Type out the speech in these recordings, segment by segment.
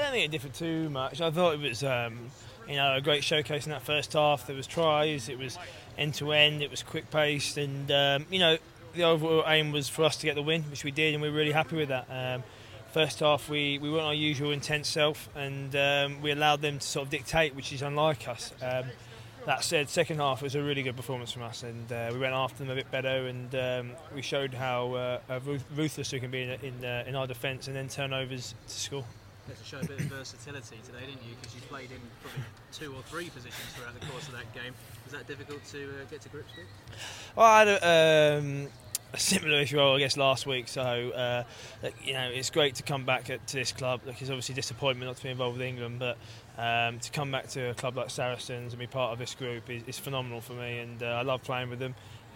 don't think it differed too much. I thought it was, a great showcase in that first half. There was tries, it was end to end, it was quick paced, and the overall aim was for us to get the win, which we did, and we were really happy with that. First half, we weren't our usual intense self, and we allowed them to sort of dictate, which is unlike us. That said, second half was a really good performance from us, and we went after them a bit better, and we showed how ruthless we can be in our defence, and then turnovers to score. You had to show a bit of versatility today, didn't you? Because you played in probably 2 or 3 positions throughout the course of that game. Was that difficult to get to grips with? Well, I had a similar issue, I guess, last week. So, it's great to come back to this club. It's obviously a disappointment not to be involved with England, but to come back to a club like Saracens and be part of this group is phenomenal for me, and I love playing with them.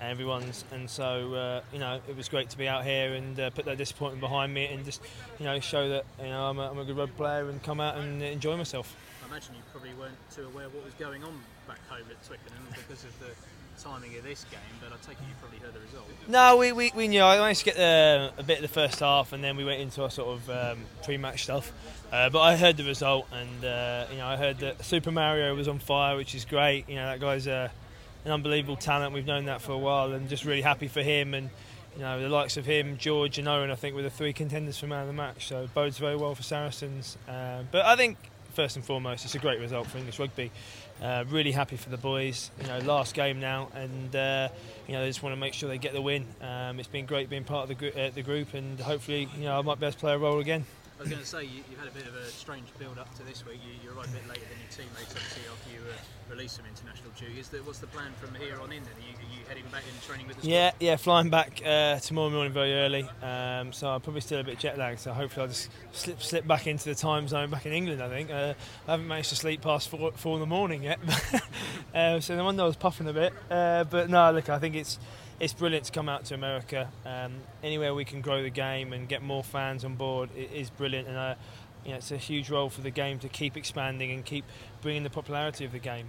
And so it was great to be out here and put that disappointment behind me and just show that I'm a good rugby player and come out and enjoy myself. I imagine you probably weren't too aware of what was going on back home at Twickenham because of the timing of this game, but I take it you probably heard the result. No, we knew. I managed to get a bit of the first half, and then we went into our sort of pre-match stuff. But I heard the result, and I heard that Super Mario was on fire, which is great. That guy's an unbelievable talent. We've known that for a while, and just really happy for him. And the likes of him, George and Owen, I think, were the 3 contenders for man of the match. So it bodes very well for Saracens. But I think first and foremost, it's a great result for English rugby. Really happy for the boys. Last game now, and they just want to make sure they get the win. It's been great being part of the group, and hopefully, I might be able to play a role again. I was going to say, you've had a bit of a strange build-up to this week. You arrived a bit later than your teammates, obviously, after you released from international duty. What's the plan from here on in then? Are you heading back in training with the squad? Yeah, flying back tomorrow morning very early. So I'm probably still a bit jet lagged, so hopefully I'll just slip back into the time zone back in England, I think. I haven't managed to sleep past 4 in the morning yet. So no wonder I was puffing a bit. But no, look, I think it's brilliant to come out to America. Anywhere we can grow the game and get more fans on board, it is brilliant. And it's a huge role for the game to keep expanding and keep bringing the popularity of the game.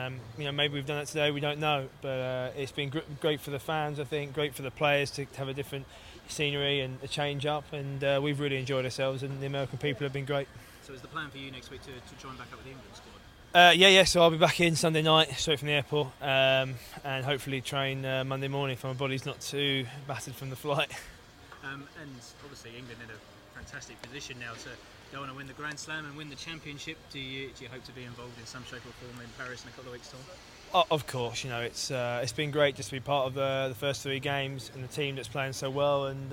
Maybe we've done that today, we don't know. But it's been great for the fans, I think, great for the players to have a different scenery and a change up. And we've really enjoyed ourselves, and the American people have been great. So is the plan for you next week to join back up with the England squad? Yeah, so I'll be back in Sunday night, straight from the airport, and hopefully train Monday morning if my body's not too battered from the flight. And obviously England in a fantastic position now to go on and win the Grand Slam and win the championship. Do you hope to be involved in some shape or form in Paris in a couple of weeks' time? Oh, of course, it's been great just to be part of the first 3 games and the team that's playing so well, and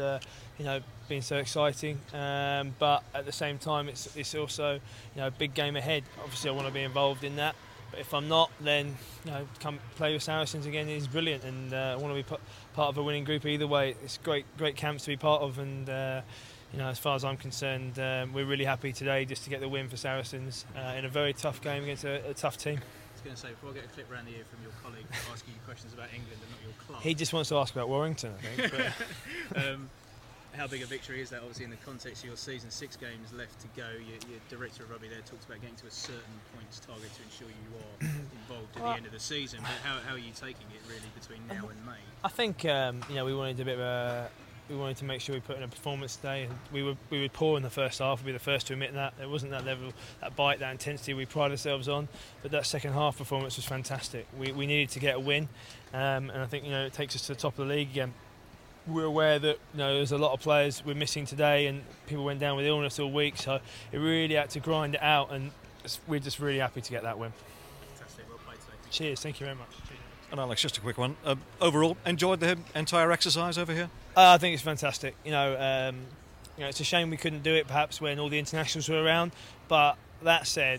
been so exciting. But at the same time, it's also a big game ahead. Obviously, I want to be involved in that. But if I'm not, then come play with Saracens again is brilliant, and I want to be part of a winning group either way. It's great camps to be part of, and as far as I'm concerned, we're really happy today just to get the win for Saracens in a very tough game against a tough team. I was going to say, before I get a clip around the ear from your colleague asking you questions about England and not your club. He just wants to ask about Warrington, I think. But how big a victory is that, obviously, in the context of your season? 6 games left to go. Your director of rugby there talks about getting to a certain points target to ensure you are involved at the end of the season. But how are you taking it, really, between now and May? I think we wanted a bit of we wanted to make sure we put in a performance today, and we were poor in the first half. We'd be the first to admit that. There wasn't that level, that bite, that intensity we pride ourselves on, but that second half performance was fantastic. We needed to get a win, and I think it takes us to the top of the league again. We're aware that there's a lot of players we're missing today, and people went down with illness all week, so it really had to grind it out, and we're just really happy to get that win. Fantastic, well played today. Cheers, thank you very much. And Alex, just a quick one. Overall, enjoyed the entire exercise over here? I think it's fantastic. It's a shame we couldn't do it perhaps when all the internationals were around. But that said,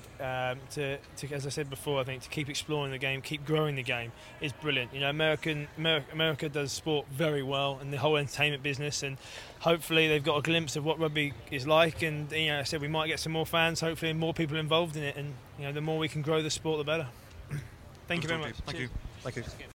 to as I said before, I think to keep exploring the game, keep growing the game is brilliant. America does sport very well, and the whole entertainment business, and hopefully they've got a glimpse of what rugby is like. And I said we might get some more fans, hopefully, and more people involved in it. And the more we can grow the sport, the better. Thank you very much. Thank you.